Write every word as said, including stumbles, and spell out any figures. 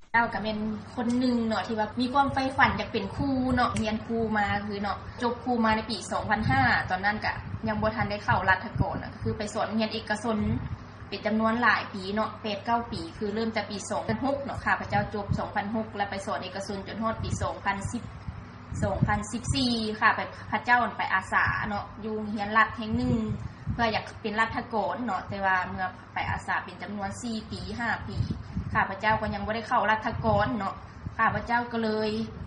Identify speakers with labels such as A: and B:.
A: เจ้าก็เป็นคนหนึ่งเนาะที่ว่ามีความใฝ่ฝันอยากเป็นครูเนาะเรียนครูมาคือเนาะจบครูมาในปีสองพันห้าตอนนั้นก็ยังบ่ทันได้เข้ารัฐกรน่ะคือไปสอนเรียนเอกชนเป็นจำนวนหลายปีเนาะ แปด เก้า ปีคือเริ่มแต่ปีสองพันหกเนาะค่ะพระเจ้าจบสองพันหกแล้วไปสอนเอกชนจนฮอดปีสองพันสิบ สองพันสิบสี่ค่ะไปพระเจ้าไปอาสาเนาะอยู่เรียนรัฐแห่งหนึ่งเพื่ออยากเป็นรัฐกรเนาะแต่ว่าเมื่อไปอาสาเป็นจำนวนสี่ปีห้าปีข้าพเจ้าก็ยังบ่ได้เข้ารัฐกรเนาะข้าพเจ้าก็เลย